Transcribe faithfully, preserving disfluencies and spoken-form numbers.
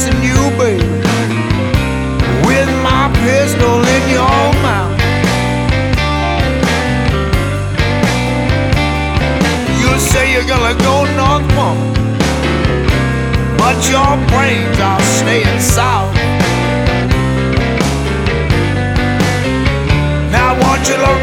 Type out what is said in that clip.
chasing you, baby, with my pistol in your mouth. You say you're gonna go north, woman, but your brains are staying south. Now I want you to